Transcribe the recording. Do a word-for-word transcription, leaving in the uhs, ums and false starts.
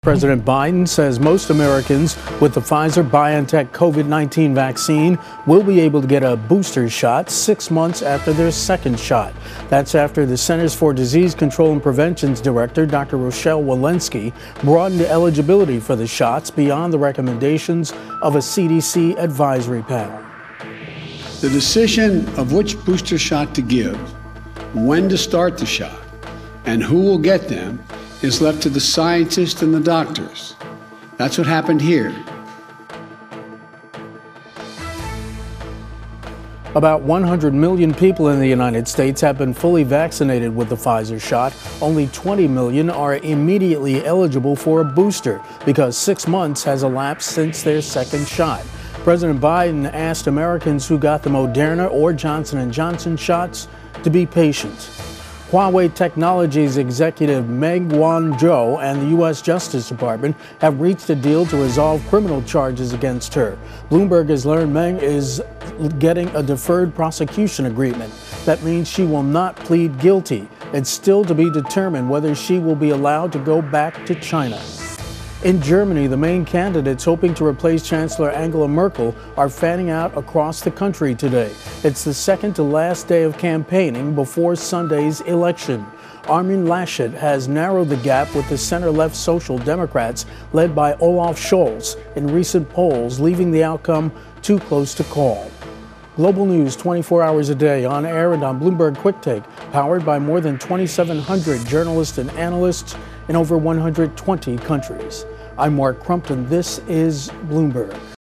President Biden says most Americans with the Pfizer-BioNTech COVID nineteen vaccine will be able to get a booster shot six months after their second shot. That's after the Centers for Disease Control and Prevention's director, Doctor Rochelle Walensky, broadened eligibility for the shots beyond the recommendations of a C D C advisory panel. The decision of which booster shot to give, when to start the shot, and who will get them is left to the scientists and the doctors. That's what happened here. About one hundred million people in the United States have been fully vaccinated with the Pfizer shot. Only twenty million are immediately eligible for a booster because six months has elapsed since their second shot. President Biden asked Americans who got the Moderna or Johnson and Johnson shots to be patient. Huawei Technologies executive Meng Wanzhou and the U S Justice Department have reached a deal to resolve criminal charges against her. Bloomberg has learned Meng is getting a deferred prosecution agreement. That means she will not plead guilty. It's still to be determined whether she will be allowed to go back to China. In Germany, the main candidates hoping to replace Chancellor Angela Merkel are fanning out across the country today. It's the second to last day of campaigning before Sunday's election. Armin Laschet has narrowed the gap with the center-left Social Democrats led by Olaf Scholz in recent polls, leaving the outcome too close to call. Global news twenty-four hours a day, on air and on Bloomberg Quick Take, powered by more than twenty-seven hundred journalists and analysts in over one hundred twenty countries. I'm Mark Crumpton. This is Bloomberg.